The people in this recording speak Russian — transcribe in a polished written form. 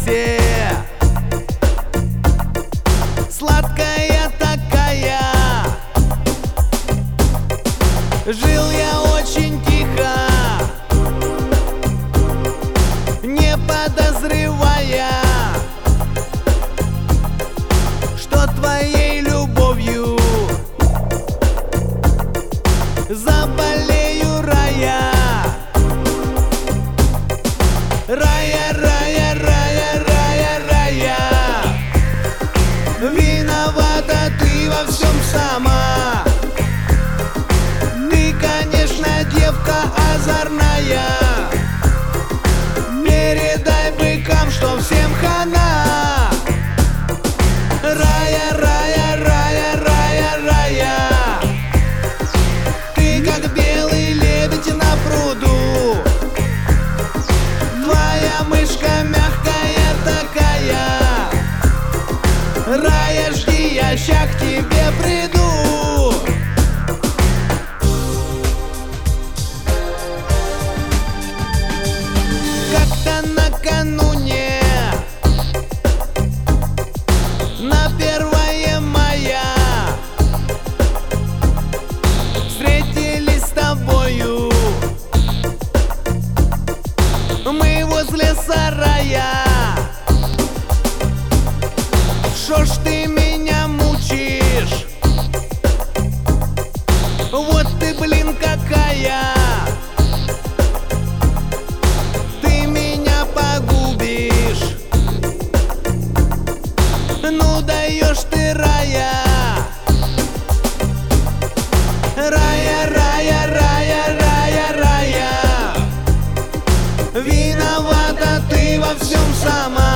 все. Сладкая такая. Жил я очень тихо, не подозревая, что твоей любовью заболею рая. Рая, рая, рая, рая, рая. Виновата ты во всем сама. Ты, конечно, девка озорная. Передай быкам, что всем хана. Рая, рая, рая, рая, рая. Ты как белый лебедь на пруду. Твоя мышка мягкая такая. Рая, жди, я ща к тебе приду. Как-то накануне, на 1 мая, встретились с тобою мы возле сарая. Шо ж ты меня мучишь? Вот ты, блин, какая. Ты меня погубишь. Ну даешь ты, рая. Рая, рая, рая, рая, рая. Виновата ты во всем сама.